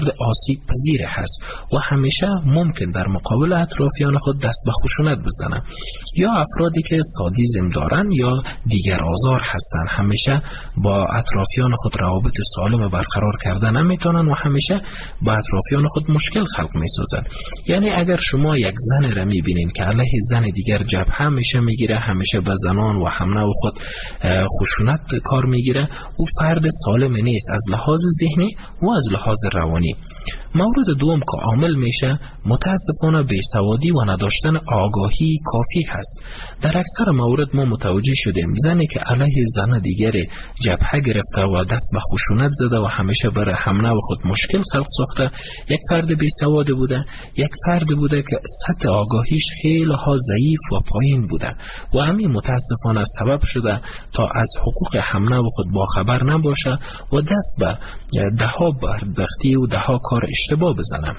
آسیب پذیر هست و همیشه ممکن در مقابل اطرافیان خود دست به خشونت بزنه، یا افرادی که سادیسم دارن یا دیگر آزار هستن همیشه با اطرافیان خود روابط سالم برقرار کردن نمیتونن و همیشه با اطرافیان خود مشکل خلق میسازن. یعنی اگر شما یک زن را میبینین که علیه زن دیگر جبهه همیشه میگیره، همیشه به زنان و همنوع خود خشونت کار میگیره، او فرد سالم نیست از لحاظ ذهنی و از لحاظ روانی. مورد دوم که عامل میشه متاسفانه بیسوادی و نداشتن آگاهی کافی هست. در اکثر موارد ما متوجه شدیم زنی که علیه زن دیگر جبهه گرفته و دست به خشونت زده و همیشه برای همنوع خود مشکل خلق ساخته یک فرد بیسواد بوده، یک فرد بوده که سطح آگاهیش خیلی ها ضعیف و پایین بوده و همین متاسفانه سبب شده تا از حقوق همنوع خود باخبر نباشه و دست به دهها بدبختی و دهها کار اشتباه بزنم.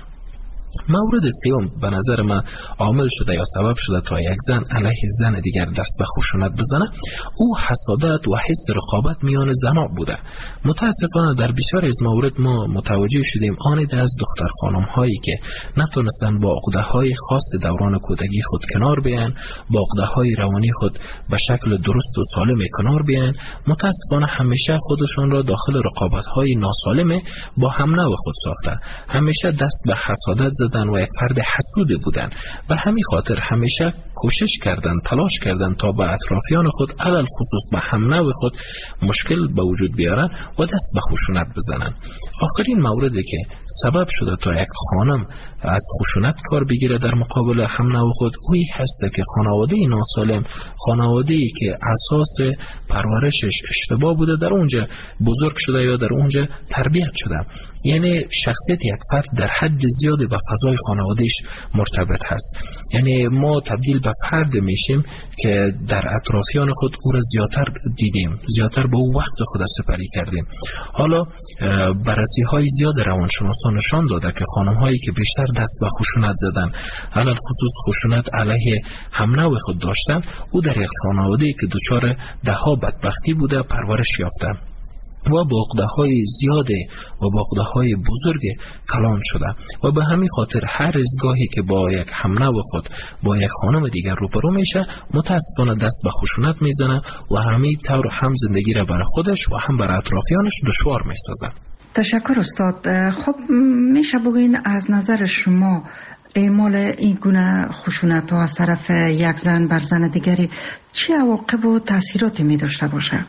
مورد سوم به نظر من عامل شده یا سبب شده تا یک زن علیه زن دیگر دست به خشونت بزنه، او حسادت و حس رقابت میان زنها بوده. متاسفانه در بسیار از موارد ما متوجه شدیم آنید از دختر خانم هایی که نتونستن با عقده های خاص دوران کودکی خود کنار بیان، با عقده های روانی خود به شکل درست و سالم کنار بیان، متاسفانه همیشه خودشان را داخل رقابت های ناسالم با هم نوع خود ساخته، همیشه دست به حسادت زدن و یک فرد حسود بودن. به همین خاطر همیشه کوشش کردن، تلاش کردن تا به اطرافیان خود علل خصوص به هم نوع خود مشکل به وجود بیارن و دست به خشونت بزنن. آخرین موردی که سبب شده تا یک خانم از خشونت کار بگیره در مقابل هم نوع خود، اوی هست که خانواده ناسالم، خانواده‌ای که اساس پرورشش اشتباه بوده در اونجا بزرگ شده یا در اونجا تربیت شده. یعنی شخصیت یک فرد در حد زیادی به فضای خانوادهش مرتبط هست. یعنی ما تبدیل به فرد میشیم که در اطرافیان خود او را زیادتر دیدیم، زیادتر به او وقت خود سپری کردیم. حالا بررسی های زیاد روانشناسان نشان داده که خانم هایی که بیشتر دست به خشونت زدن، علل خصوص خشونت علیه هم نوع خود داشتن، او در یک خانواده‌ای که دچار دهها بدبختی بوده پرورش یافته و با عقده‌های زیاد و با عقده‌های بزرگ کلان شده و به همین خاطر هر از گاهی که با یک همنوع خود با یک خانم دیگر روبرو میشه متاسفانه دست به خشونت میزنه و همین طور هم زندگی را برای خودش و هم برای اطرافیانش دشوار میسازه. تشکر استاد. خب میشه بگوین از نظر شما اعمال این گونه خشونت ها از طرف یک زن بر زن دیگری چه عواقب و تاثیراتی می داشته باشه؟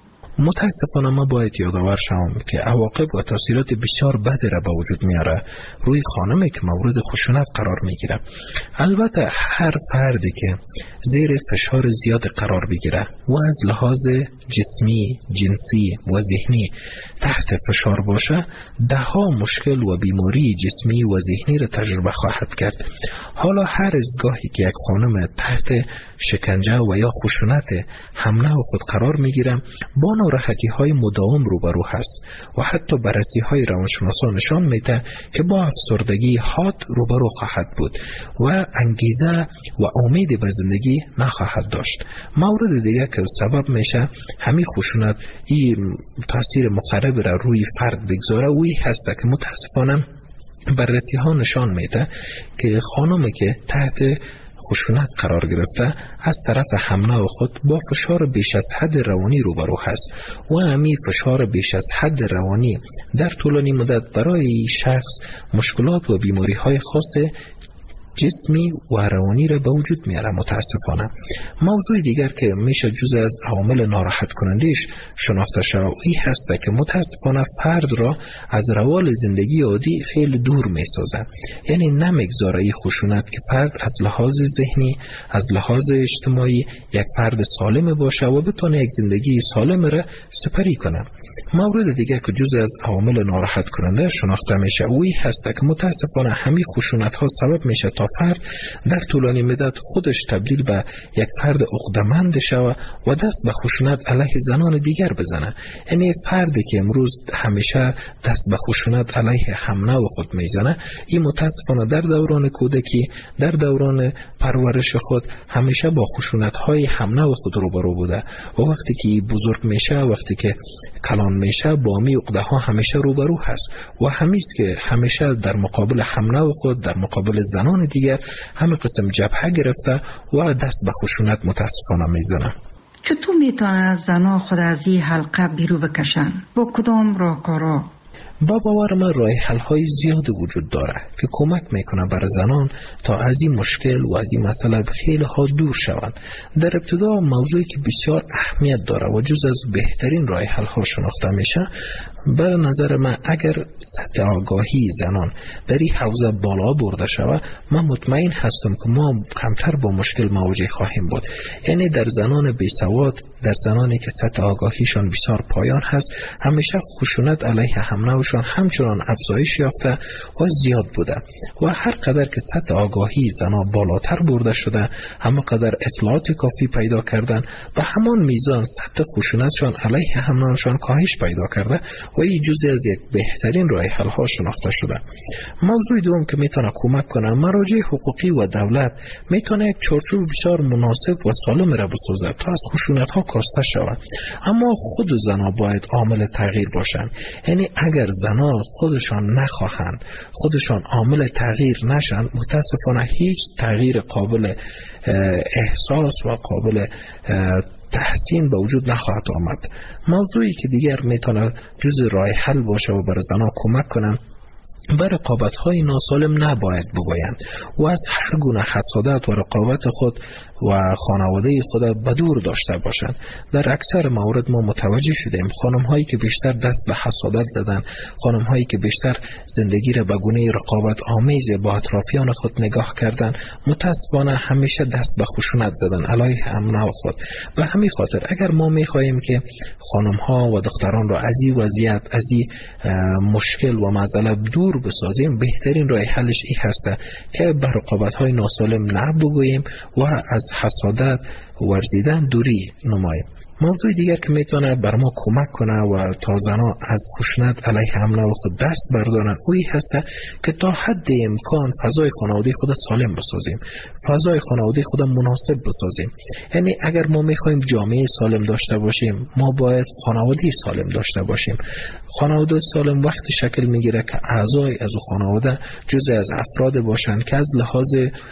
متاسفانه ما باید یادآور شوم که عواقب و تاثیرات بسیار بدی را به وجود میاره روی خانمی که مورد خشونت قرار میگیره. البته هر فردی که زیر فشار زیاد قرار بگیره و از لحاظ جسمی، جنسی و ذهنی تحت فشار باشه، دهها مشکل و بیماری جسمی و ذهنی را تجربه خواهد کرد. حالا هر از گاهی که یک خانم تحت شکنجه و یا خشونت همنوع خود قرار میگیره با ناراحتی های مداوم روبرو هست و حتی بررسی های روانشناسان نشان میده که با افسردگی حاد روبرو خواهد بود و انگیزه و امید به زندگی نخواهد داشت. مورد دیگه که سبب میشه همین خشونت این تاثیر مخرب را روی فرد بگذاره وی هست که متاسفانه بررسی ها نشان میده که خانمی که تحت خشونت قرار گرفته از طرف همنوع خود با فشار بیش از حد روانی روبرو هست و همین فشار بیش از حد روانی در طولانی مدت برای شخص مشکلات و بیماری های خاص جسمی و روانی را به وجود میاره. متاسفانه موضوع دیگر که میشه جزء از عوامل ناراحت کنندهش شناخته شود این هست که متاسفانه فرد را از روال زندگی عادی خیلی دور میسازه. یعنی نمیگذاره این خشونت که فرد از لحاظ ذهنی، از لحاظ اجتماعی یک فرد سالم باشه و بتونه یک زندگی سالم را سپری کنه. مورد دیگر که جزء از عوامل ناراحت کننده شناخته میشه اوی هست که متاسفانه همین خشونت ها سبب میشه تا فرد در طولانی مدت خودش تبدیل به یک فرد عقده‌مند شود و دست به خشونت علیه زنان دیگر بزنه. یعنی فردی که امروز همیشه دست به خشونت علیه همنوع خود میزنه این متاسفانه در دوران کودکی، در دوران پرورش خود همیشه با خشونت های همنوع خود روبرو بوده و وقتی که بزرگ میشه، وقتی که کلان همیشه با می عقده ها همیشه روبرو هست و همیست که همیشه در مقابل همنوع خود، در مقابل زنان دیگر همه قسم جبهه گرفته و دست به خشونت متاسفانه میزنه. چطور میتونه زنها خود از این حلقه بیرون بکشن؟ با کدام راهکارها؟ با باور من راه حل های زیاد وجود داره که کمک میکنه بر زنان تا از این مشکل و از این مسئله خیلی ها دور شوند. در ابتدا موضوعی که بسیار اهمیت داره و جز از بهترین راه حل ها شناخته میشه، بر نظر من اگر سطح آگاهی زنان در این حوزه بالا برده شود، من مطمئن هستم که ما کمتر با مشکل مواجه خواهیم بود. یعنی در زنان بیسواد، در زنانی که سطح آگاهیشان بسیار پایان هست، همیشه خشونت علیه همنوعشان همچنان افزایش یافته و زیاد بوده و هر قدر که سطح آگاهی زنان بالاتر برده شده، همه قدر اطلاعات کافی پیدا کردن و همان میزان سطح خشونتشان علیه همنوعشان کاهش پیدا کرده و این جزئی از یک بهترین راه حل ها شناخته شده. موضوع دوم که میتونه کمک کنه، مراجع حقوقی و دولت میتونه یک چارچوب بسیار مناسب و سالم را بسازه تا از خشونت ها کاسته شود. اما خود زنها باید عامل تغییر باشند. یعنی اگر زنها خودشان نخواهند، خودشان عامل تغییر نشن، متاسفانه هیچ تغییر قابل احساس و قابل تحسین به وجود نخواهد آمد. موضوعی که دیگر میتونه جز راه حل باشه و بر زنها کمک کنه، بر رقابت‌های ناسالم نباید بگویند و از هر گونه حسادت و رقابت خود و خانواده خود بدور داشته باشند. در اکثر موارد ما متوجه شدیم خانم‌هایی که بیشتر دست به حسادت زدن، خانم‌هایی که بیشتر زندگی را به گونه رقابت آمیز با اطرافیان خود نگاه کردن، متأسفانه همیشه دست به خشونت زدن علیه همنوع خود. و همین خاطر اگر ما می‌خواهیم که خانم‌ها و دختران را از این وضعیت، از این مشکل و معضله دور بسازیم، بهترین راه حلش این هسته که به رقابت‌های ناسالم نه بگوییم و از حسادت ورزیدن دوری نماییم. موضوع دیگر که میتونه بر ما کمک کنه و تا زنها از خشونت علیه همنوع خود دست بردارن، اوی هسته که تا حد امکان فضای خانواده خود سالم بسازیم، فضای خانواده خود مناسب بسازیم. یعنی اگر ما میخوایم جامعه سالم داشته باشیم، ما باید خانواده سالم داشته باشیم. خانواده سالم وقتی شکل میگیره که اعضای از خانواده جزء از افراد باشند که از لحاظ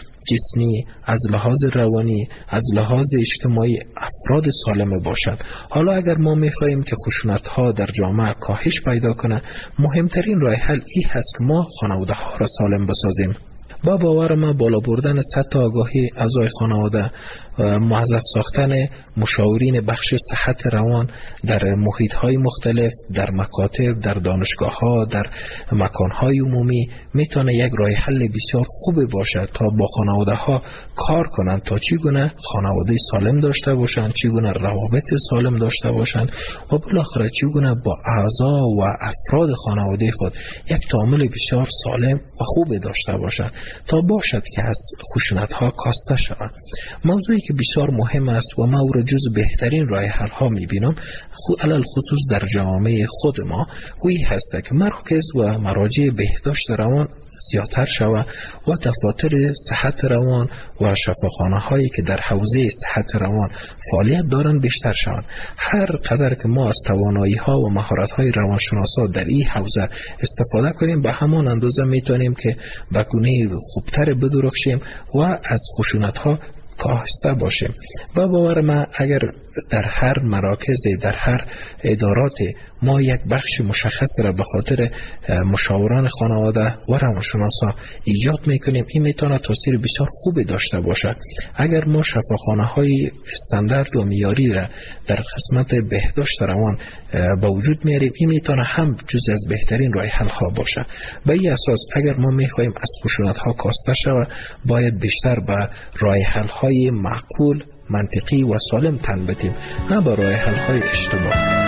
جسمی، از لحاظ روانی، از لحاظ اجتماعی افراد سالم باشند. حالا اگر ما میخواهیم که خشونت ها در جامعه کاهش پیدا کنه، مهمترین راه حل این هست که ما خانواده ها را سالم بسازیم. با باور ما بالا بردن سطح آگاهی اعضای خانواده، موظف ساختن مشاورین بخش صحت روان در محیط‌های مختلف، در مکاتب، در دانشگاه‌ها، در مکان‌های عمومی میتونه یک راه حل بسیار خوب باشد تا با خانواده‌ها کار کنند تا چگونه خانواده سالم داشته باشند، چگونه روابط سالم داشته باشند و بالاخره چگونه با اعضا و افراد خانواده خود یک تعامل بسیار سالم و خوب داشته باشند تا باشد که از خشونت‌ها کاسته شوند. موضوعی که بسیار مهم است و ما او را جز بهترین راه حل ها می‌بینم، علل خصوص در جامعه خود ما، اوی هست که مراکز و مراجع بهداشت روان زیادتر شود و دفاتر صحت روان و شفاخانه هایی که در حوزه صحت روان فعالیت دارند بیشتر شوند. هر قدر که ما از توانایی ها و مهارت های روانشناسا در این حوزه استفاده کنیم، به همان اندازه میتونیم که به گونه خوبتر بدرخشیم و از خشونت ها کاهسته باشیم. و باور من اگر در هر مراکز، در هر ادارات ما یک بخش مشخص را به خاطر مشاوران خانواده و روانشناسا ایجاد میکنیم، این میتونه تاثیر بسیار خوبی داشته باشد. اگر ما شفاخانه های استاندارد و معیاری را در قسمت بهداشت روان به وجود میاریم، این میتونه هم جز از بهترین راه حل ها باشه. به این اساس اگر ما میخواهیم از خشونت ها کاسته شود، باید بیشتر به راه حل های معقول، منطقی و سالم تن بدیم، نه به راه حل های اشتباه.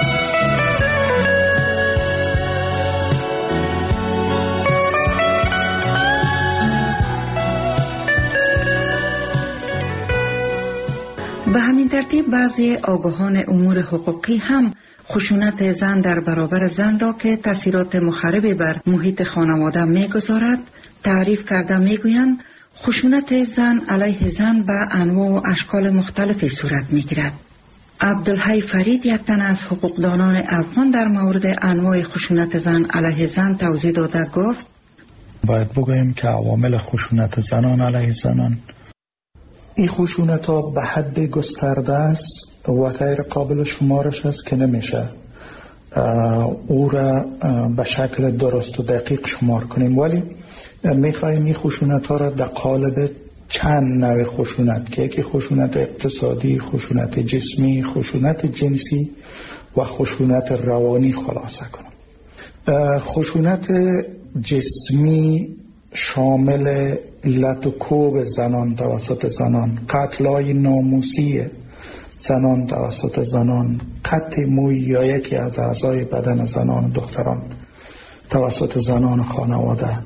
به همین ترتیب بعضی آگاهان امور حقوقی هم خشونت زن در برابر زن را که تاثیرات مخربی بر محیط خانواده میگذارد تعریف کرده میگویند خشونت زن علیه زن به انواع و اشکال مختلفی صورت میگیرد. عبدالحی فرید یک تن از حقوقدانان افغان در مورد انواع خشونت زن علیه زن توضیح داده گفت باید بگوییم که عوامل خشونت زنان علیه زنان، این خشونت ها به حد گسترده است و غیر قابل شمارش است که نمیشه او را به شکل درست و دقیق شمار کنیم، ولی میخواییم این خشونت ها را در قالب چند نوع خشونت که یکی خشونت اقتصادی، خشونت جسمی، خشونت جنسی و خشونت روانی خلاصه کنم. خشونت جسمی شامل لط و کوب زنان توسط زنان، قتل‌های ناموسی زنان توسط زنان، قطع موی یا یکی از اعضای بدن زنان و دختران توسط زنان خانواده،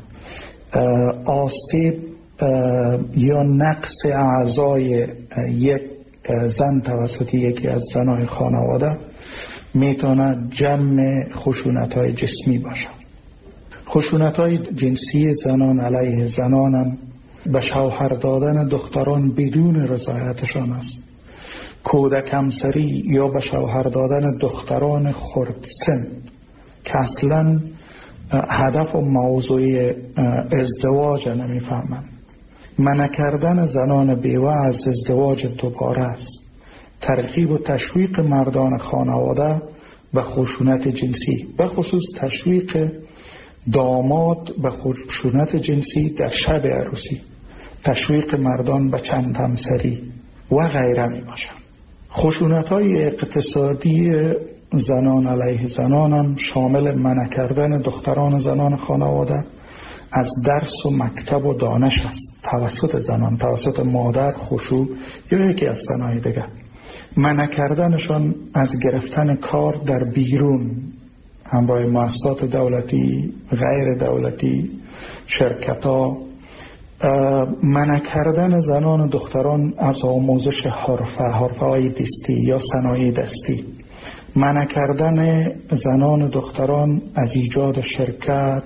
آسیب یا نقص اعضای یک زن توسط یکی از زنای خانواده میتونه جمع خشونت‌های جسمی باشه. خشونت‌های جنسی زنان علیه زنان هم به شوهر دادن دختران بدون رضایتشان است، کودک همسری یا به شوهر دادن دختران خردسن که اصلا هدف و موضوع ازدواج نمیفهمند، منع کردن زنان بیوه از ازدواج دوباره است، ترغیب و تشویق مردان خانواده به خشونت جنسی، به خصوص تشویق داماد به خشونت جنسی در شب عروسی، تشویق مردان به چند همسری و غیره می باشند. خشونت‌های اقتصادی زنان علیه زنان هم شامل منع کردن دختران زنان خانواده از درس و مکتب و دانش است توسط زنان، توسط مادر، خشوع یا یکی از زنای دیگر، منع کردنشان از گرفتن کار در بیرون همراه مؤسسات دولتی، غیر دولتی، شرکت‌ها، منع کردن زنان و دختران از آموزش حرفه‌های دستی یا صنایع دستی، منع کردن زنان و دختران از ایجاد شرکت،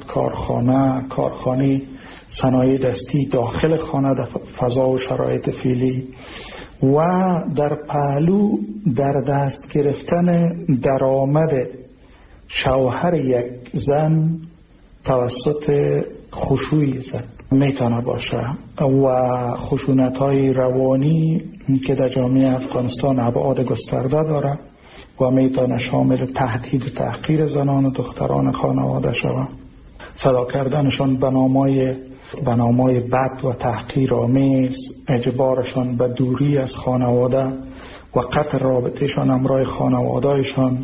کارخانه صنایع دستی داخل خانه در فضا و شرایط فعلی، و در پهلو در دست گرفتن درآمد شوهر یک زن توسط خشوع زن میتونه باشه، و خشونت‌های روانی که در جامعه افغانستان ابعاد گسترده داره و میتونه شامل تهدید و تحقیر زنان و دختران خانواده شود، صدا کردنشان به نامای بد و تحقیرآمیز، اجبارشان به دوری از خانواده و قطع رابطهشان همراه خانوادهشان،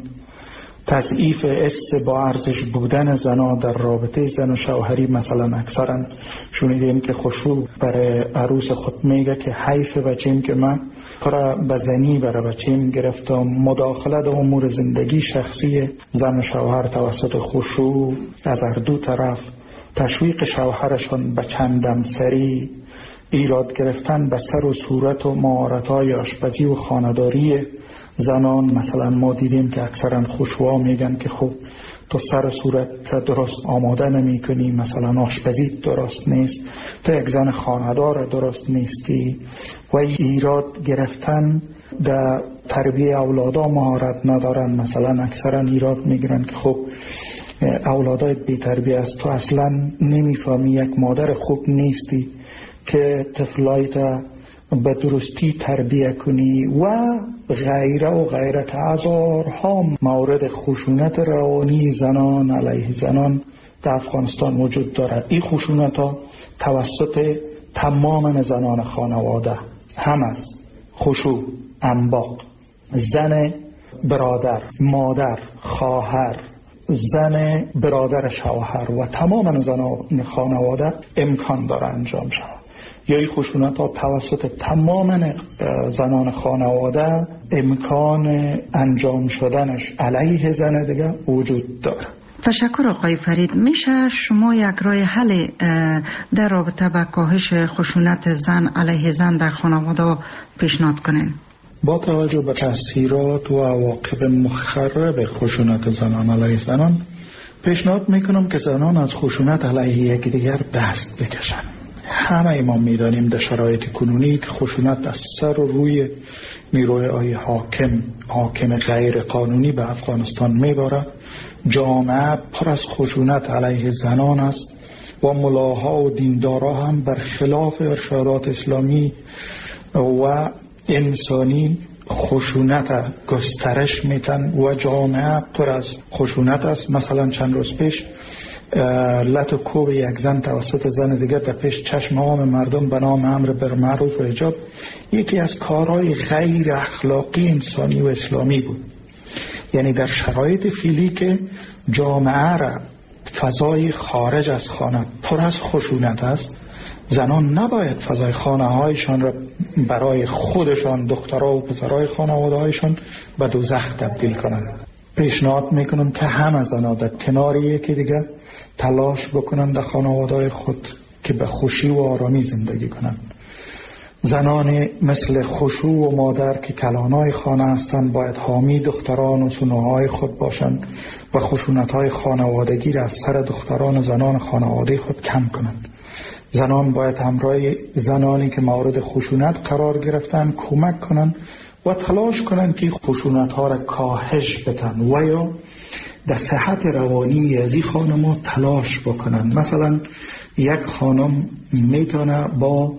تضعیف حس با ارزش بودن زنها در رابطه زن و شوهری. مثلا اکثرا شنیدیم که خشوع برای عروس خود میگه که حیف بچیم که من کار بزنی برای بچیم گرفتم، مداخله در امور زندگی شخصی زن و شوهر توسط خشوع از هر دو طرف، تشویق شوهرشان به چندمسری، ایراد گرفتن به سر و صورت و مهارت‌های آشپزی و خانه‌داری زنان. مثلا ما دیدیم که اکثرا خشوعا میگن که خب تو سر صورت درست آماده نمی کنی، مثلا آشپزی درست نیست، تو یک زن خانه‌دار درست نیستی، و ایراد گرفتن در تربیه اولادا مهارت ندارن. مثلا اکثرا ایراد میگیرن که خب اولادایت بی تربیه است، تو اصلا نمیفهمی، یک مادر خوب نیستی که طفلایت به درستی تربیه کنی و غیره و غیره، که هزارها مورد خشونت روانی زنان علیه زنان در افغانستان وجود دارد. این خشونت ها توسط تمام زنان خانواده هم است، خشوع، انباق، زن برادر، مادر، خواهر، زن برادر شوهر و تمام زنان خانواده امکان داره انجام شود. یا این خشونت ها توسط تمام زنان خانواده امکان انجام شدنش علیه زن دیگه وجود داره. تشکر آقای فرید. میشه شما یک راه حل در رابطه با کاهش خشونت زن علیه زن در خانواده پیشنهاد کنین؟ با توجه به تاثیرات و عواقب مخرب خشونت زنان علیه زنان پیشنهاد میکنم که زنان از خشونت علیه یکدیگر دست بکشن. همه ما میدانیم در شرایط کنونی که خشونت از سر و روی نیروهای حاکم غیر قانونی به افغانستان میباره. جامعه پر از خشونت علیه زنان است و ملاها و دیندارا هم برخلاف ارشادات اسلامی و انسانی خشونت گسترش میتن و جامعه پر از خشونت است. مثلا چند روز پیش لط و کوب یک زن توسط زن دیگر در پیش چشم عام مردم به نام امر بالمعروف و حجاب یکی از کارهای غیر اخلاقی انسانی و اسلامی بود. یعنی در شرایط فعلی که جامعه را فضای خارج از خانه پر از خشونت است، زنان نباید فضای خانه هایشان را برای خودشان، دخترها و پسرهای خانواده هایشان به دوزخ تبدیل کنند. پیشنهاد میکنم که همه زنان در کنار یکی دیگر تلاش بکنند در خانواده خود که به خوشی و آرامی زندگی کنند. زنان مثل خشوع و مادر که کلانای خانه هستند باید حامی دختران و سنوهای خود باشند و خشونت‌های خانوادگی را از سر دختران و زنان خانواده خود کم کنند. زنان باید همراه زنانی که مورد خشونت قرار گرفتن کمک کنند و تلاش کنند که خشونت‌ها را کاهش بدن و یا در صحت روانی از این خانم‌ها تلاش بکنند. مثلا یک خانم میتونه با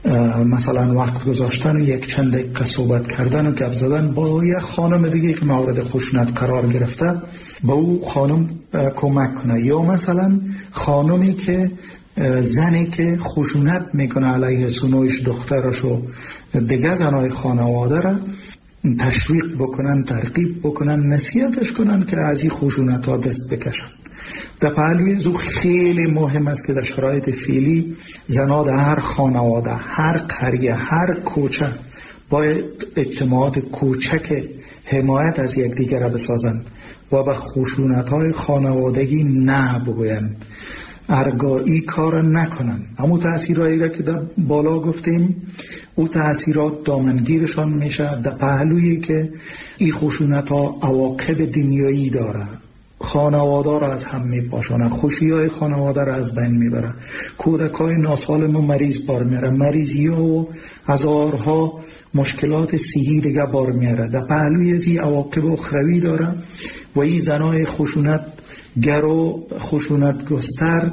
مثلا وقت گذاشتن و یک چند دقیقه صحبت کردن و گپ زدن با یک خانم دیگه که مورد خشونت قرار گرفته با او خانم کمک کنه. یا مثلا خانمی که زنی که خشونت میکنه علیه سنویش دخترش و دیگه زنای خانواده را تشویق بکنن، ترغیب بکنن، نصیحتش کنن که از این خشونت ها دست بکشن. در پهلوی زو خیلی مهم است که در شرایط فعلی زنها در هر خانواده، هر قریه، هر کوچه باید اجتماعات کوچک حمایت از یکدیگر را بسازند و به خشونت های خانوادگی نه بگویند، ارگایی کار نکنن. همون تأثیرهایی را که در بالا گفتیم او تأثیرات دامنگیرشان میشه در پهلویی که این خشونت ها عواقب دنیایی داره، خانواده را از هم میپاشانه، خوشی های خانواده را از بین میبره، کودکای ناسالم و مریض بار میاره، مریضی ها و هزارها مشکلات صحی دیگه بار میاره. در پهلوی از این عواقب اخروی داره و این زنای خشونت گر و خشونت گستر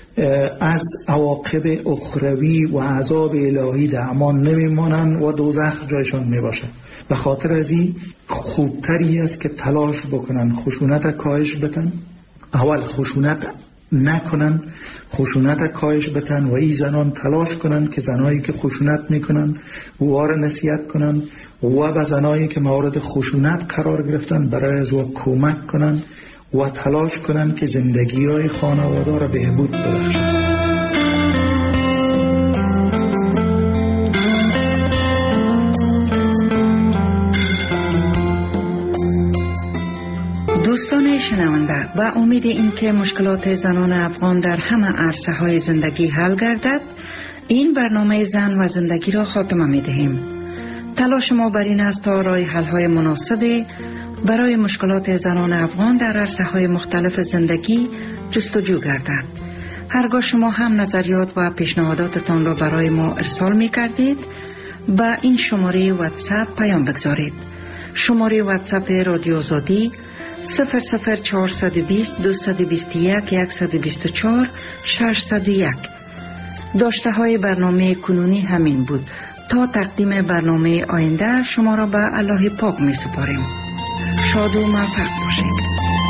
از عواقب اخروی و عذاب الهی در امان نمیمانند و دوزخ جایشان میباشه. به خاطر از این خوبتری است که تلاش بکنن خشونت کاهش بتن، اول خشونت نکنن، خشونت کاهش بتن و این زنان تلاش کنن که زنایی که خشونت میکنن وار نصیحت کنن و به زنایی که مورد خشونت قرار گرفتن برای از او کمک کنن و تلاش کنن که زندگی های خانواده را بهبود ببخشن. دوستان شنونده، با امید اینکه مشکلات زنان افغان در همه عرصه های زندگی حل گردد، این برنامه زن و زندگی را خاتمه می دهیم. تلاش ما بر این است تا راه حل های مناسب برای مشکلات زنان افغان در عرصه های مختلف زندگی جستجو گردد. هرگاه شما هم نظریات و پیشنهاداتتان را برای ما ارسال می کردید، با این شماره واتساپ پیام بگذارید. شماره واتساپ رادیو آزادی 00420 221 124 601. داشته های برنامه کنونی همین بود. تا تقدیم برنامه آینده شما را به الله پاک می سپاریم. شاد و موفق باشید.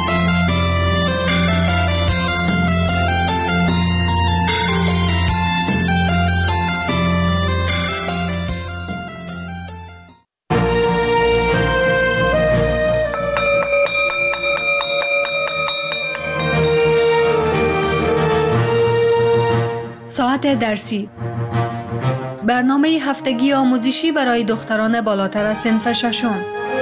ساعت درسی، برنامه هفتگی آموزشی برای دختران بالاتر از صنف ششم.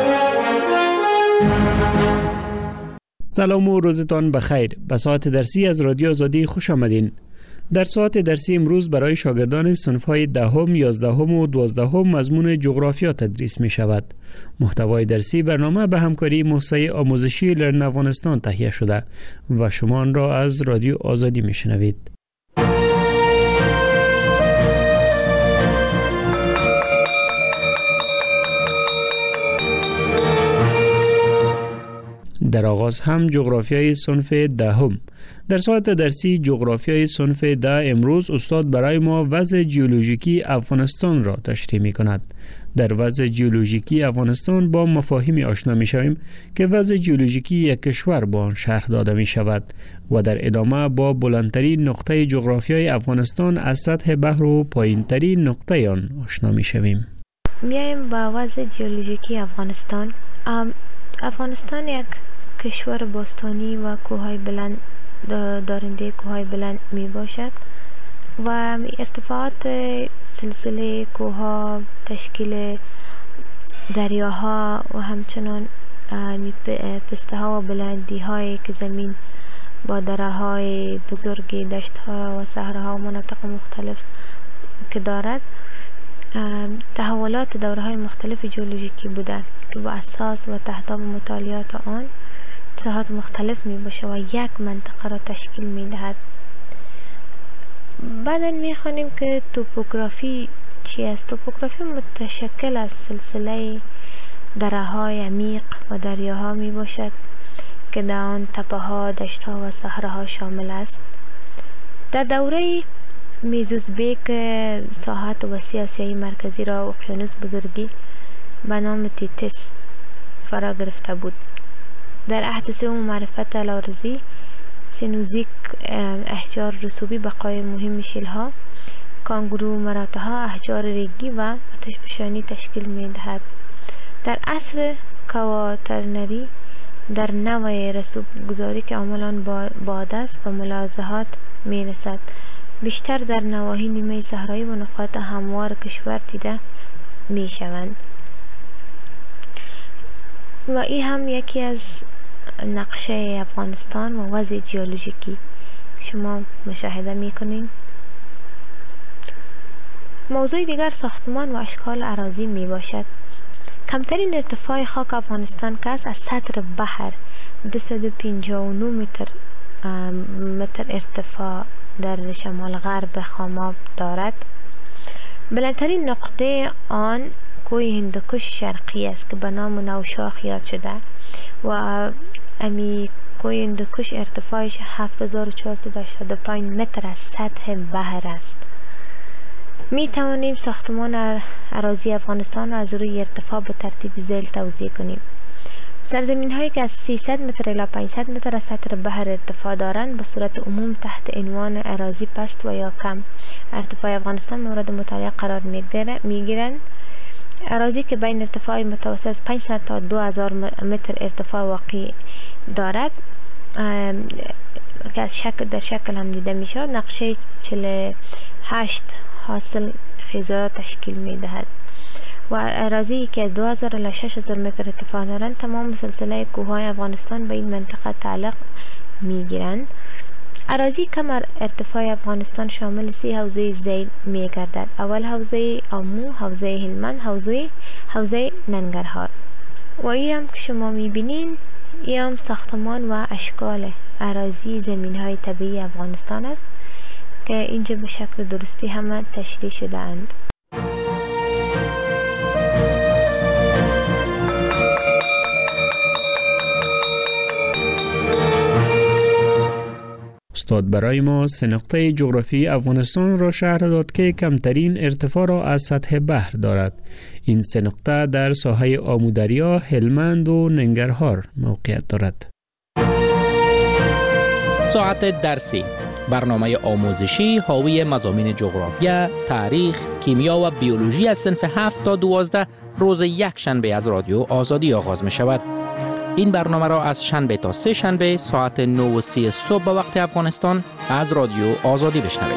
سلام و روزتان بخیر. به ساعت درسی از رادیو آزادی خوش آمدین. در ساعت درسی امروز برای شاگردان صنف‌های 10ام، 11ام و 12ام مضمون جغرافیا تدریس می شود. محتوای درسی برنامه به همکاری موسسه آموزشی لرن افغانستان تهیه شده و شما آن را از رادیو آزادی می شنوید. در آغاز هم جغرافیای صنف دهم. در ساعت درسی جغرافیای صنف 10 امروز استاد برای ما وضع جیولوژیکی افغانستان را تشریح می کند. در وضع جیولوژیکی افغانستان با مفاهیمی آشنا می شویم که وضع جیولوژیکی یک کشور با آن شرح داده می شود و در ادامه با بلندترین نقطه جغرافیای افغانستان از سطح بحر و پایینترین نقطه آن آشنا می شویم. میایم با وضع جیولوژیکی افغانستان. افغانستان یک کشور باستانی و کوههای بلند دارنده کوههای بلند می باشد و ارتفاعات سلسله کوهها، تشکیل دریاها و همچنان پسته ها و بلندی هایی که زمین با دره های بزرگی، دشت ها و صحراها و مناطق مختلف که دارد، تحولات دوره های مختلف جیولوژیکی بودند که با اساس و تحت مطالعات آن ساحات مختلف می باشه و یک منطقه را تشکیل می دهد. بعدا می خوانیم که توپوگرافی چی است؟ توپوگرافی متشکل از سلسله دره های عمیق و دریاها می باشد که در آن تپه ها، دشت ها و صحراها شامل است. در دوره میزوزبیک ساحات وسیع آسیای مرکزی را اقیانوس بزرگی به نام تیتس فرا گرفته بود. در عهد سوم معرفت الارضی سینوزیک احجار رسوبی بقای مهم شیلها، کانگرو مراتها، احجار ریگی و آتشفشانی تشکیل می دهد. در عصر کواترنری در نوع رسوب گذاری که عملان باد است و ملاحظات می رسد، بیشتر در نواحی نیمه صحرایی و نقاط هموار کشور دیده می شوند. و این هم یکی از نقشه افغانستان و وضع جیولوژیکی شما مشاهده می کنید. موضوع دیگر ساختمان و اشکال اراضی می باشد. کمترین ارتفاع خاک افغانستان که از سطح بحر 259 متر ارتفاع در شمال غرب خاماب دارد. بلندترین نقطه آن کوه هندوکش شرقی است که به نام نوشاخ یاد شده و امی کوه هندوکش ارتفاعش 7485 متر از سطح بحر است. می توانیم ساختمان اراضی افغانستان را از روی ارتفاع به ترتیب ذیل توزیع کنیم. سرزمین هایی که از 300 متر الی 500 متر از سطح بحر ارتفاع دارند به صورت عموم تحت عنوان اراضی پست و یا کم ارتفاع افغانستان مورد مطالعه قرار می گیرند. اراضی که بین ارتفاع متوسط از 500 تا 2000 متر ارتفاع واقع دارد که از در شکل هم دیده می شود، نقشه 48 حاصل خیزه تشکیل می دهد. و اراضی که از 2000 الی 6000 متر ارتفاع دارند تمام سلسله کوههای افغانستان به این منطقه تعلق می گیرند. اراضی کم ارتفاع افغانستان شامل 3 حوزه ذیل می گردد. اول حوزه آمو، حوزه هلمند، حوزه ننگرهار. و این هم که شما می بینین این هم ساختمان و اشکال اراضی زمین های طبیعی افغانستان است که اینجا به شکل درستی همه تشریح شده اند. استاد برای ما 3 نقطه جغرافی افغانستان را شرح داد که کمترین ارتفاع را از سطح بحر دارد. این 3 نقطه در ساحه آمودریا، هلمند و ننگرهار موقعیت دارد. ساعت درسی، برنامه آموزشی حاوی مضامین جغرافیا، تاریخ، کیمیا و بیولوژی از صنف 7 تا 12 روز یک شنبه از رادیو آزادی آغاز می شود. این برنامه را از شنبه تا 3 شنبه ساعت 9:30 صبح به وقت افغانستان از رادیو آزادی بشنوید.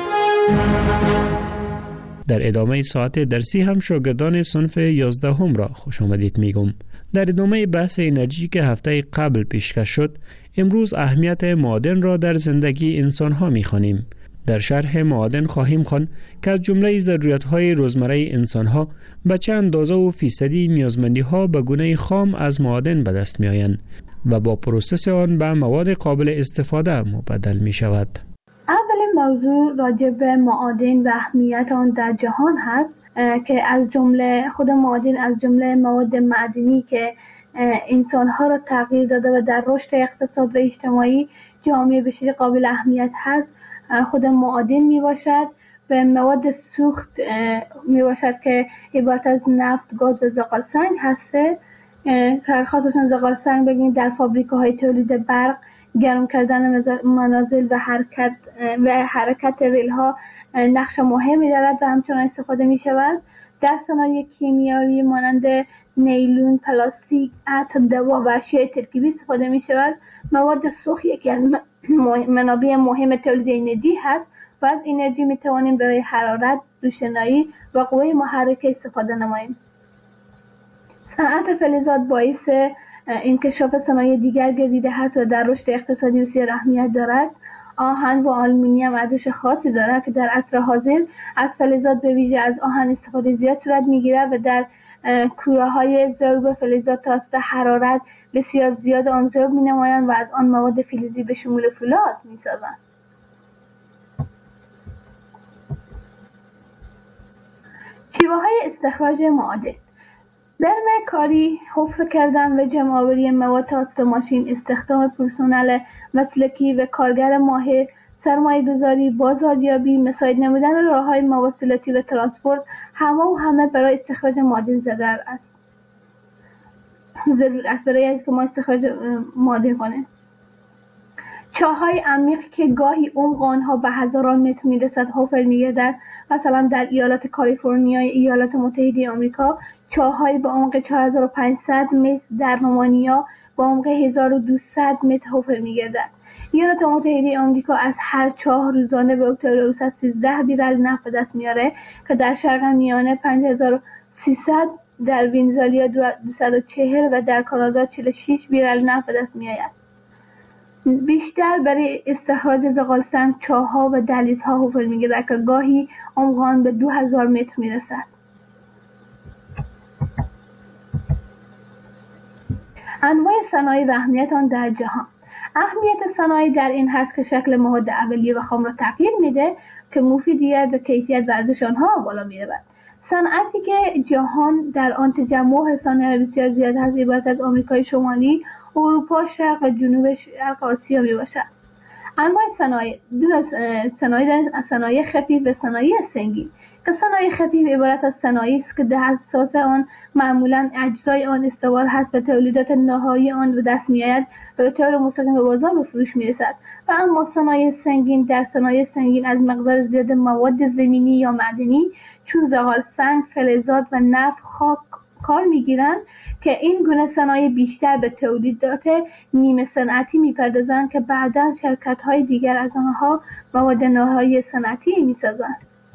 در ادامه ساعت درسی هم شاگردان صنف 11 هم را خوش آمدید میگم. در ادامه بحث انرژی که هفته قبل پیشکش شد، امروز اهمیت معادن را در زندگی انسان ها می خوانیم. در شرح معادن خواهیم خواند که از جمله ضرورت‌های روزمره انسان‌ها به چه اندازه و فیصدی نیازمندی‌ها به گونه خام از معادن به دست می‌آیند و با پروسس آن به مواد قابل استفاده مبدل می‌شود. اولین موضوع راجع به معادن و اهمیت آن در جهان هست که از جمله خود معادن از جمله مواد معدنی که انسانها را تغییر داده و در رشد اقتصاد و اجتماعی جامعه بشری قابل اهمیت هست خود معادن می باشد و مواد سوخت می باشد که عبارت از نفت، گاز و زغال سنگ هسته که خاصشون زغال سنگ بگیم در فابریکه‌های تولید برق، گرم کردن منازل و حرکت ریل ها نقش مهمی دارد و همچنان استفاده می شود. در صنایع کیمیایی مانند نیلون، پلاستیک، عطر، دوا و اشیاء ترکیبی استفاده می شود. مواد سوخت یکی از منابع مهم تولید انرژی هست و از انرژی می توانیم برای حرارت، روشنایی و قوه محرکه استفاده نماییم. صنعت فلزات باعث انکشاف صنایع دیگر گردیده هست و در رشد اقتصادی بسیار اهمیت دارد. آهن و آلومینیوم ارزش خاصی دارد که در عصر حاضر از فلزات به ویژه از آهن استفاده زیاد صورت می‌گیرد و در کوره‌های ذوب فلزات توسط حرارت بسیار زیاد آن ذوب می‌نمایند و از آن مواد فلزی به شمول فولاد می‌سازند. شیوه‌های استخراج معادن: برمه کاری، حفر کردن و جمع‌آوری مواد توسط ماشین، استخدام پرسنل مسلکی و کارگر ماهر، سرمایه‌گذاری، بازاریابی، مساعد نمودن راه‌های مواصلاتی و ترانسپورت همه برای استخراج معادن ضرور است برای که ما استخراج معادن کنیم. چاه‌های عمیق که گاهی عمق آنها به هزاران متر می‌رسد حفر می‌گردد. مثلا در ایالات کالیفرنیا ایالات متحده آمریکا چاه‌های به عمق 4500 متر، در رومانیا به عمق 1200 متر حفر می‌گردد. ایالات متحده آمریکا از هر چاه روزانه به اکتبر 13 بیرل نفت به دست میاره که در شرق میانه 5300، در ونزوئلا 240 و در کانادا 46 بیرل نفت به دست میآید. بیشتر برای استخراج زغال سنگ چاه‌ها و دهلیزها حفر می‌گردد که گاهی عمق آن به 2000 متر میرسد. انواع صنایع و اهمیت آن در جهان. اهمیت صنایع در این هست که شکل مواد اولیه و خام را تغییر میده که مفیدیت و کیفیت و ارزش آنها بالا میرود. صنعتی که جهان در آن تجمع صنایع بسیار زیاد هست عبارت از آمریکای شمالی، اروپا، شرق و جنوب شرق آسیا می باشد. انواع صنایع خفیف و صنایع سنگین که صنایع خفیف عبارت از صنایعی است که در اساس آن معمولا اجزای آن استوار هست و تولیدات نهایی آن به دست میآید و به طور مستقیم به بازار به فروش میرسد. و اما صنایع سنگین، در صنایع سنگین از مقدار زیاد مواد زمینی یا معدنی چون زغال سنگ، فلزات و نفت کار میگیرند که این گونه صنایع بیشتر به تولیدات نیمه صنعتی میپردازند که بعداً شرکت‌های دیگر از آنها مواد نهایی صنعتی میسازند.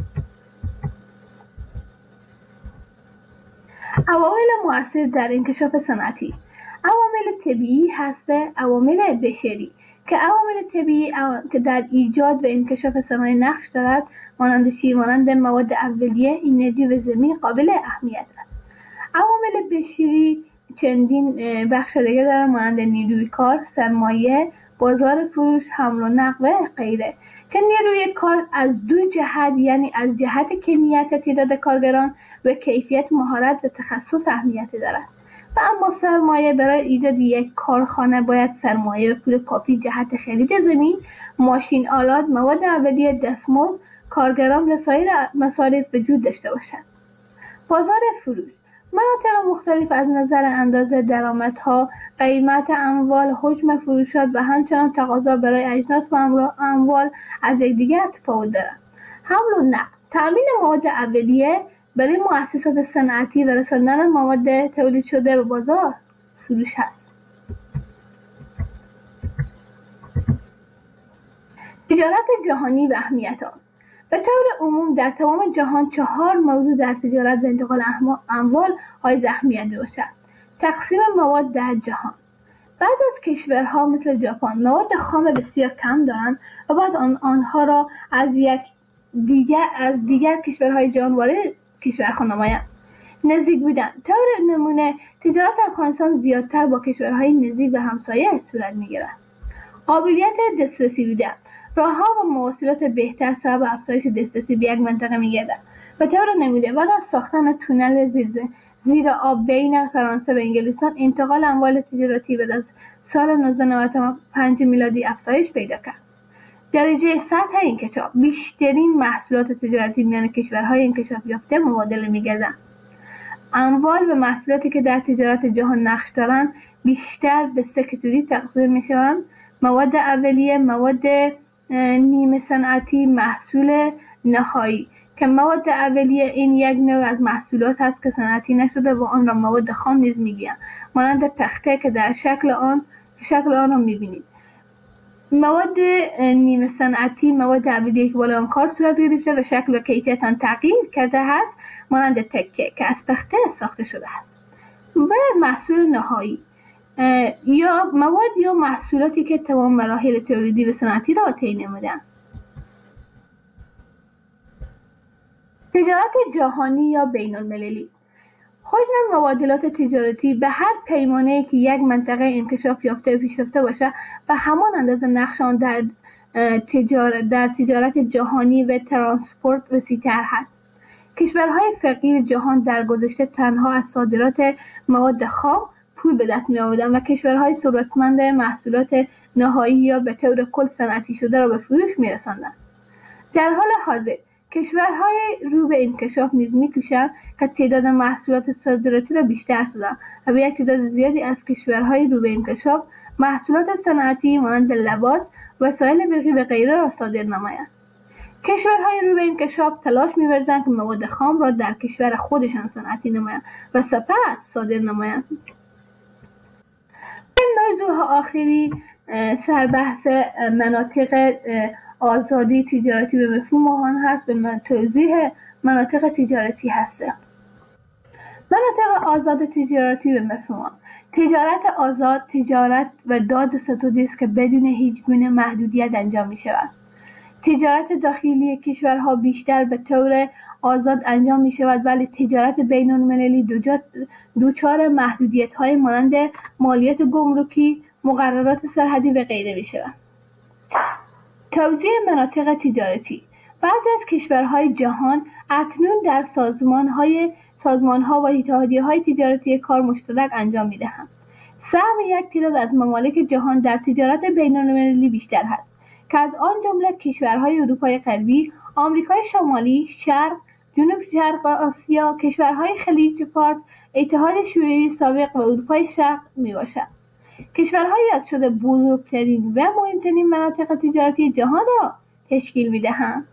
عوامل مؤثر در انکشاف صنعتی: عوامل طبیعی هسته، عوامل بشری که عوامل طبیعی که در ایجاد و انکشاف صنایع نقش دارد مانند مواد اولیه، انرژی و زمین قابل اهمیت است. عوامل بشری چندین بخش دیگر دارند مانند نیروی کار، سرمایه، بازار فروش، حمل و نقل و غیره که نیروی کار از دو جهت یعنی از جهت کمیت تعداد کارگران و کیفیت، مهارت و تخصص اهمیت دارد. و اما سرمایه برای ایجاد یک کارخانه باید سرمایه و پول کافی جهت خرید زمین، ماشین آلات، مواد اولیه، دستمزد، کارگران و سایر مصارف وجود داشته باشد. بازار فروش مناطق مختلف از نظر اندازه درآمدها، قیمت اموال، حجم فروشات و همچنان تقاضا برای اجناس و اموال از یکدیگر تفاوت دارند. حمل و نقل تامین مواد اولیه برای مؤسسات صنعتی و رساندن مواد تولید شده به بازار فروش است. تجارت جهانی و اهمیت آن. به طور عموم در تمام جهان 4 موضوع در تجارت و انتقال اموال حائز اهمیت میباشد. تقسیم مواد در جهان. بعضی از کشورها مثل ژاپن مواد خام بسیار کم دارند و بعد آنها را از دیگر کشورهای جهان وارد کشورها نمایند. نزدیک بودن. طور نمونه تجارت افغانستان زیادتر با کشورهای نزدیک و همسایه صورت میگیرد. قابلیت دسترسی بودن. راه‌ها و مواصلات بهتر سبب افزایش دسترسی به یک منطقه می‌گردد. به طور نمونه بعد از ساختن تونل زیر آب بین فرانسه و انگلستان انتقال اموال تجارتی بعد از سال 1995 میلادی افزایش پیدا کرد. درجه سطح انکشاف بیشترین محصولات تجارتی میان کشورهای انکشاف یافته مبادله می‌گردند. اموال و محصولاتی که در تجارت جهان نقش دارند بیشتر به سه کاتگوری تقسیم می‌شوند: مواد اولیه، مواد نیمه صنعتی، محصول نهایی. که مواد اولیه این یک نوع از محصولات است که صنعتی نشده و آن را مواد خام نیز می‌گویند، مانند پخته که در شکل آن را می‌بینید. مواد نیمه صنعتی مواد اولیه که بالای آن کار صورت گرفته و شکل و کیفیت آن تغییر کرده است، مانند تکه که از پخته ساخته شده است. و محصول نهایی یا مواد یا محصولاتی که تمام مراحل تولیدی و صنعتی را طی نموده‌اند. تجارت جهانی یا بین المللی حجم مبادلات تجارتی به هر پیمانه‌ای که یک منطقه انکشاف یافته و پیشرفته باشد و همان اندازه نقش آن در تجارت جهانی و ترانسپورت وسیع‌تر هست. کشورهای فقیر جهان در گذشته تنها از صادرات مواد خام پول به دست می‌آوردند و کشورهای ثروتمند محصولات نهایی یا به طور کل صنعتی شده را به فروش می‌رساندند. در حال حاضر کشورهای رو به انکشاف نیز می‌کوشند که تعداد محصولات صادراتی را بیشتر سازند و به یک تعداد زیادی از کشورهای رو به انکشاف محصولات صنعتی مانند لباس، وسایل برقی و غیره را صادر نمایند. کشورهای رو به انکشاف تلاش می‌ورزند که مواد خام را در کشور خودشان صنعتی نمایند و سپس صادر نمایند. این موضوع آخری سربحث مناطق آزادی تجارتی به مفهوم آن هست. به توضیح مناطق تجارتی هست. مناطق آزاد تجارتی به مفهوم تجارت آزاد، تجارت و داد ستودی است که بدون هیچ گونه محدودیت انجام می شود. تجارت داخلی کشورها بیشتر به طور آزاد انجام می شود، ولی تجارت بین المللی دوچار محدودیت های مانند مالیات گمرکی، مقررات سرحدی و غیره می شود. توزیع مناطق تجارتی بعضی از کشورهای جهان اکنون در سازمان‌ها و اتحادیه‌های تجارتی کار مشترک انجام می‌دهند. سهم یک تعداد از ممالک جهان در تجارت بین‌المللی بیشتر است که از آن جمله کشورهای اروپای غربی، آمریکای شمالی، شرق، جنوب شرق آسیا، کشورهای خلیج فارس، اتحاد شوروی سابق و اروپای شرق میباشد. کشورهای یاد شده بزرگترین و مهمترین مناطق تجارتی جهان را تشکیل می‌دهند.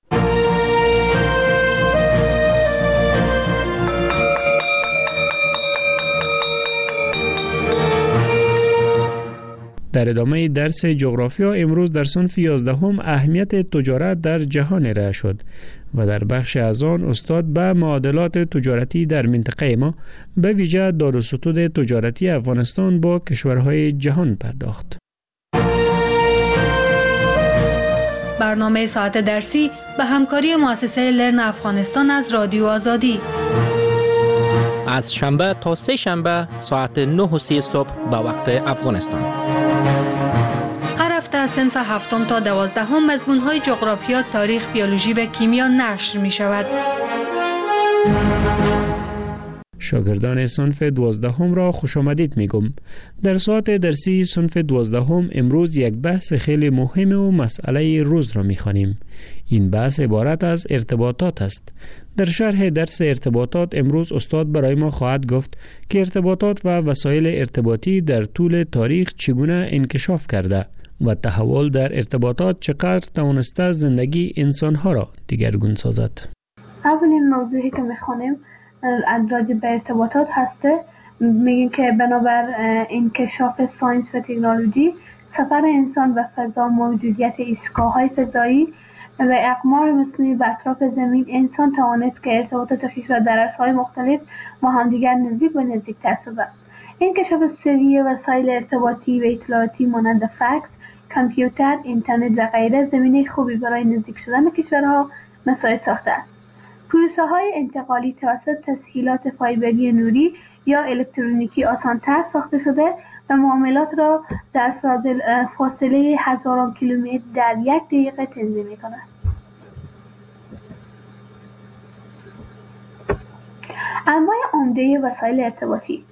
در ادامه درس جغرافیا امروز در صنف 11 اهمیت تجارت در جهان ارائه شد و در بخش از آن استاد به معادلات تجارتی در منطقه ما به ویژه داد و ستد تجارتی افغانستان با کشورهای جهان پرداخت. برنامه ساعت درسی به همکاری مؤسسه لرن افغانستان از رادیو آزادی از شنبه تا سه شنبه ساعت 9:30 صبح به وقت افغانستان. هر هفته از صنف 7 تا 12 مضمون‌های جغرافیا، تاریخ، بیولوژی و کیمیا نشر می‌شود. شاگردان صنف 12 را خوش آمدید میگم. در ساعت درسی صنف 12 امروز یک بحث خیلی مهم و مسئله روز را می‌خوانیم. این بحث عبارت از ارتباطات است. در شرح درس ارتباطات امروز استاد برای ما خواهد گفت که ارتباطات و وسایل ارتباطی در طول تاریخ چگونه انکشاف کرده و تحول در ارتباطات چقدر توانسته زندگی انسانها را دیگرگون سازد. اولین موضوعی که می‌خوانیم راجع به ارتباطات هسته. میگیم که بنابر انکشاف ساینس و تکنولوژی، سفر انسان و فضا، موجودیت ایستگاه‌های فضایی و اقمار مصنوعی بر اطراف زمین، انسان توانست که ارتباطات خویش را در عرصه‌های مختلف با همدیگر نزدیک و نزدیک‌تر سازد. انکشاف سری وسایل ارتباطی و اطلاعاتی مانند فکس، کامپیوتر، اینترنت و غیره زمینه خوبی برای نزدیک شدن کشورها مساعد ساخته است. پروسه‌های انتقالی توسط تسهیلات فایبری نوری یا الکترونیکی آسان‌تر ساخته شده و معاملات را در فاصله هزاران کیلومتر در 1 دقیقه تنظیم می‌کند. انواع عمده وسایل ارتباطی.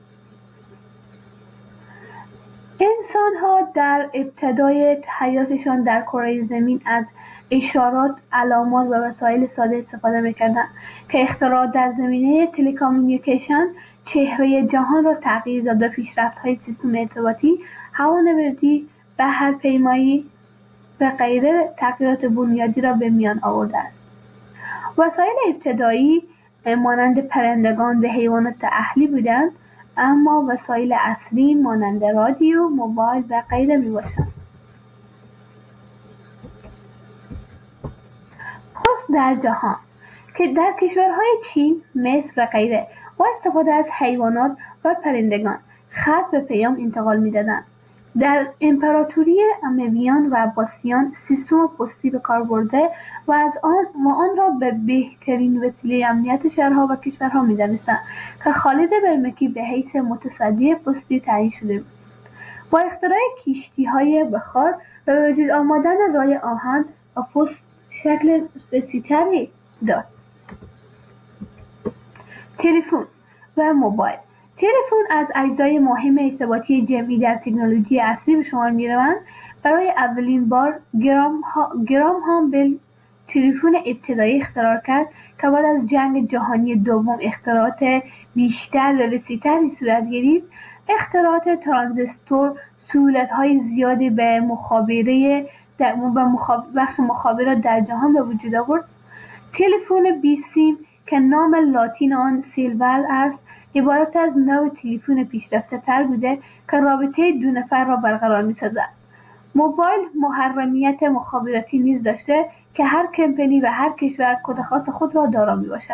انسان‌ها در ابتدای حیاتشان در کره زمین از اشارات، علامات و وسایل ساده استفاده می‌کردند که اختراعات در زمینه تلکامیونیکیشن چهره جهان را تغییر داد و پیشرفت‌های سیستم ارتباطی، هوانوردی، بحرپیمایی و غیره تغییرات بنیادی را به میان آورده است. وسایل ابتدایی مانند پرندگان و حیوانات اهلی بودند، اما وسایل اصلی مانند رادیو، موبایل و غیره میباشند. پست در جهان که در کشورهای چین، مصر و غیره با استفاده از حیوانات و پرندگان خط و پیام انتقال میدادند. در امپراتوری امویان و عباسیان سیستم پستی به کار برده و آن را به بهترین وسیله امنیت شهرها و کشورها می‌دانستند که خالد برمکی به حیث متصدی پستی تعیین شده بود. با اختراع کشتی‌های بخار و وجود آمدن رای آهن و پست شکل اسپسی‌تری داد. تلفن و موبایل. تلفن از اجزای مهم ارتباطی جمعی در تکنولوژی عصری به شمار می‌روند. برای اولین بار گرام بل تلفن ابتدایی اختراع کرد که بعد از جنگ جهانی دوم اختراعات بیشتر و وسیع‌تری صورت گرفت. اختراعات ترانزیستور سهولت‌های زیادی به بخش مخابرات در جهان به وجود آورد. تلفن بی سیم که نام لاتین آن سیلور است، عبارت از نوع تلفن پیشرفته تر بوده که رابطه دو نفر را برقرار می سازد. موبایل محرمیت مخابراتی نیز داشته که هر کمپانی و هر کشور کد خاص خود را دارا می باشد.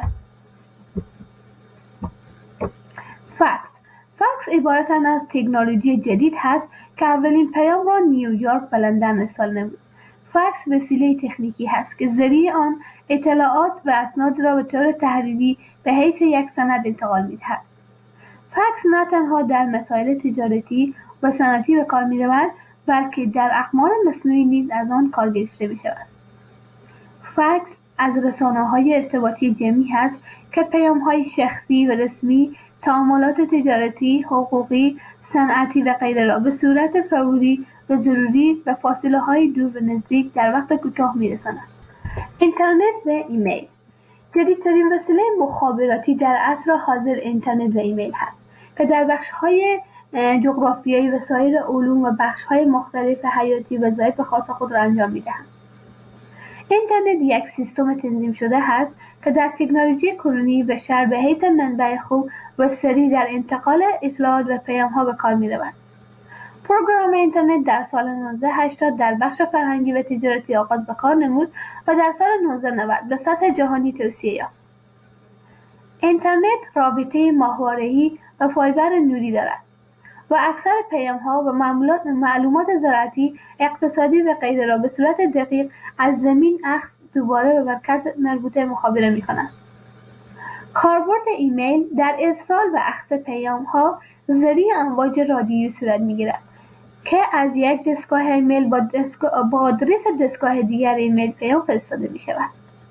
فکس عبارت از تکنولوژی جدید هست که اولین پیام را نیویورک و لندن ارسال نمود. فکس وسیله تکنیکی هست که ذریعه آن اطلاعات و اسناد را به طور تحریری به حیث یک سند انتقال می‌دهد. فکس نه تنها در مسائل تجارتی و صنعتی به کار می‌رود، بلکه در اقمار مصنوعی نیز از آن کار گرفته می‌شود. فکس از رسانه‌های ارتباطی جمعی هست که پیام‌های شخصی و رسمی، تعاملات تجارتی، حقوقی، صنعتی و غیره را به صورت فوری و ضروری و فاصله‌های دور و نزدیک در وقت کوتاه می‌رساند. اینترنت و ایمیل جدیدترین وسیله مخابراتی در عصر حاضر اینترنت و ایمیل هست که در بخش‌های جغرافیایی و سایر علوم و بخش‌های مختلف حیاتی وظایف خاص خود را انجام می‌دهند. اینترنت یک سیستم تنظیم شده است که در تکنولوژی کنونی بشر به حیث منبع خوب و سریع در انتقال اطلاعات و پیام‌ها به کار می‌رود. پروگرام اینترنت در سال 1980 در بخش فرهنگی و تجارتی آغاز به کار نمود و در سال 1990 به سطح جهانی توسعه یافت. اینترنت رابطه ماهواره‌ای و فایبر نوری دارد و اکثر پیام‌ها و معلومات زراعتی، اقتصادی و غیره را به صورت دقیق از زمین اخذ دوباره به مرکز مربوطه مخابره می‌کند. کاربرد ایمیل در ارسال و اخذ پیام‌ها ذریعه امواج رادیویی صورت می‌گیرد که از یک دستگاه ایمیل با آدرس دستگاه دیگر ایمیل پیام فرستاده می‌شود.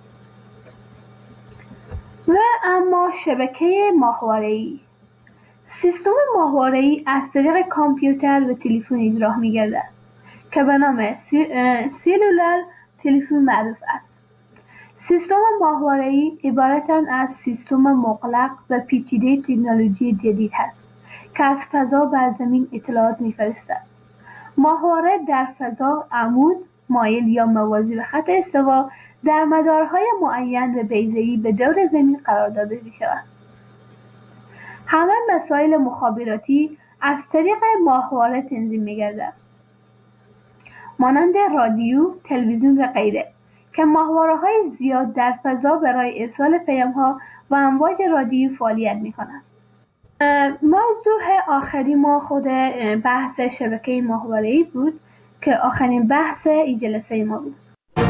و اما شبکه ماهواره‌ای. سیستم ماهواره‌ای از طریق کامپیوتر و تلفن اجرا می‌گردد که به نام سلولار تلفن معروف است. سیستم ماهواره‌ای عبارت از سیستم مغلق و پیچیده تکنولوژی جدید است که از فضا بر زمین اطلاعات می‌فرستد. ماهواره در فضا عمود، مایل یا موازی به خط استوا در مدارهای معین و بیضه‌ای به دور زمین قرار داده می‌شود. همه مسائل مخابراتی از طریق ماهواره تنظیم می‌گردد، مانند رادیو، تلویزیون و غیره که ماهواره‌های زیاد در فضا برای ارسال پیام‌ها و امواج رادیویی فعالیت می‌کنند. موضوع آخری ما خود بحث شبکه ماهواره‌ای بود که آخرین بحث این جلسه ما بود.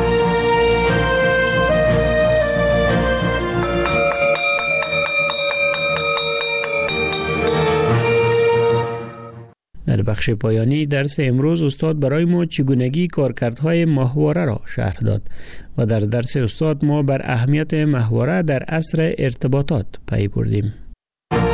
در بخش پایانی درس امروز استاد برای ما چگونگی کارکردهای ماهواره را شرح داد و در درس استاد ما بر اهمیت ماهواره در عصر ارتباطات پی بردیم.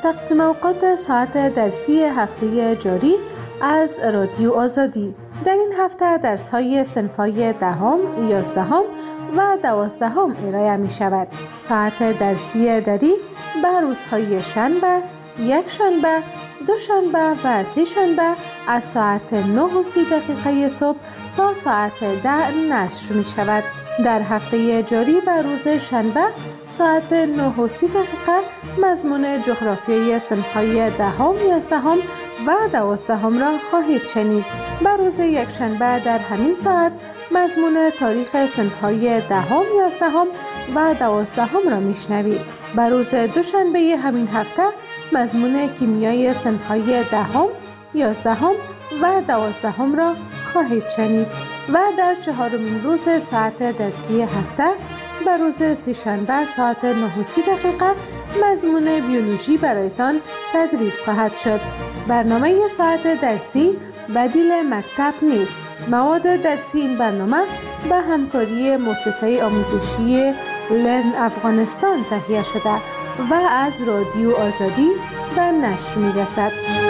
تقسیم اوقات ساعت درسی هفته جاری از رادیو آزادی. در این هفته درس‌های صنف‌های 10، 11 و 12 ارائه می‌شود. ساعت درسی دری به روزهای شنبه، یک شنبه، دوشنبه و سه شنبه از ساعت 9:30 صبح تا ساعت 10 نشر می‌شود. در هفته جاری به روز شنبه ساعت 9:30 مضمون جغرافیای صنف‌های 10، 11 و 12 را خواهید شنید. به روز یکشنبه در همین ساعت مضمون تاریخ صنف‌های 10، 11 و 12 را میشنوید. به روز دوشنبه همین هفته مضمون کیمیای صنف‌های 10، 11 و 12 را خواهید شنید و در چهارمین روز ساعت درسی هفته به روز سه‌شنبه ساعت 9:30 مضمون بیولوژی برایتان تدریس خواهد شد. برنامه ساعت درسی بدیل مکتب نیست. مواد درسی این برنامه به همکاری مؤسسه آموزشی لرن افغانستان تهیه شده و از رادیو آزادی به نشر می‌رسد.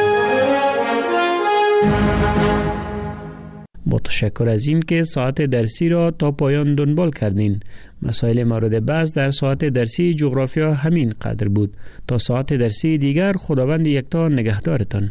متشکر از این که ساعت درسی را تا پایان دنبال کردین. مسائل مورد بحث در ساعت درسی جغرافیا همین قدر بود. تا ساعت درسی دیگر خداوند یکتا نگهدارتان.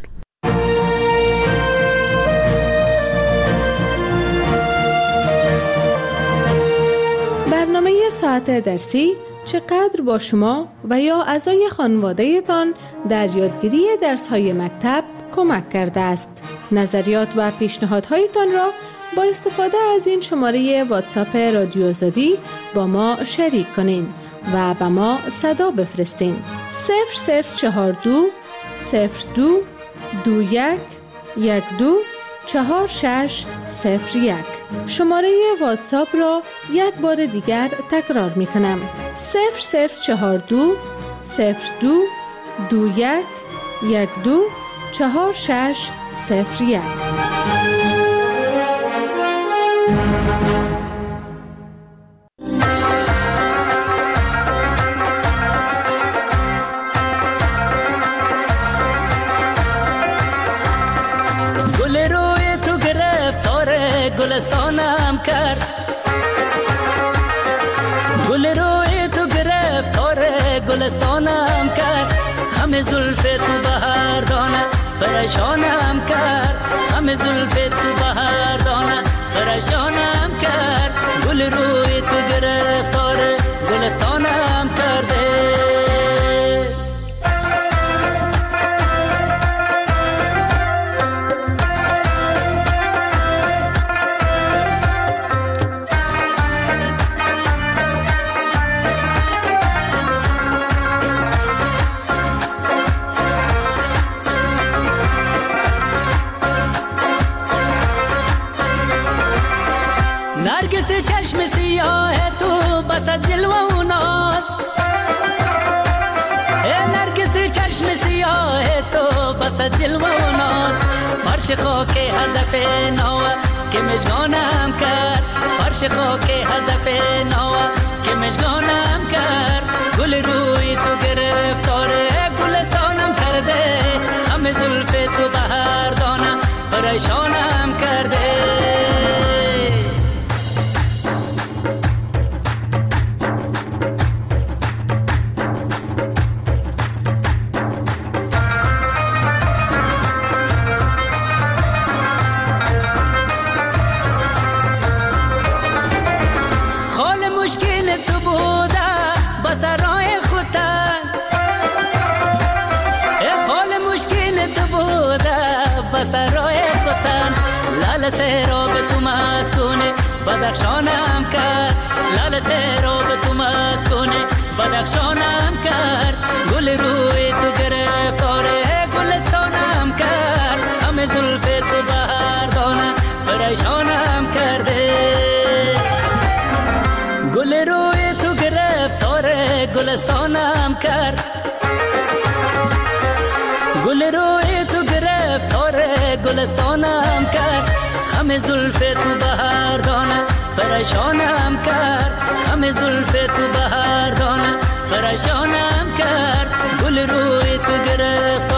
برنامه ساعت درسی چقدر با شما و یا اعضای خانواده تان در یادگیری درس‌های مکتب کمک کرده است. نظریات و پیشنهادهایتان را با استفاده از این شماره واتساپ رادیو آزادی با ما شریک کنین و به ما صدا بفرستین. 0042 02 21 12 4601. شماره واتساپ را یک بار دیگر تکرار می کنم. 0042 02 21 12 4601. گل روی تو گرفتار گلستانم کرد، گل روی تو گرفتار گلستانم کرد، خم زلف تو بهار دانه پریشانم کرد، خم زلف تو بهار دانه پریشانم کرد، گل روی تو گرفتار گلستانم کرده. نرگس چشم سیاه تو بس جلوه و ناز، نرگس چشم سیاه تو بس جلوه و ناز، فرش خاک هدف نوه که مشگانم کرد، فرش خاک هدف نوه که مشگانم کرد، گل روی تو گرفتار گلستانم کرده، خم زلف تو بهار دانه پریشانم کرده. مشکل تو بوده بسرای خودتن، حال مشکل تو بوده بسرای خودتن، لال سیراب تو مسکونه بدخشانم کرد، لال سیراب تو مسکونه بدخشانم کرد، گل روی تو گرفتار گلستانم کرد، همه زلف تو بهار دانه پریشانم کرده. گل روی تو گرفتار گلستانم کرد، گل روی تو گرفتار گلستانم کرد، خم زلف تو بهار دانه پریشانم کرد، خم زلف تو بهار دانه پریشانم کرد، گل روی تو گرفت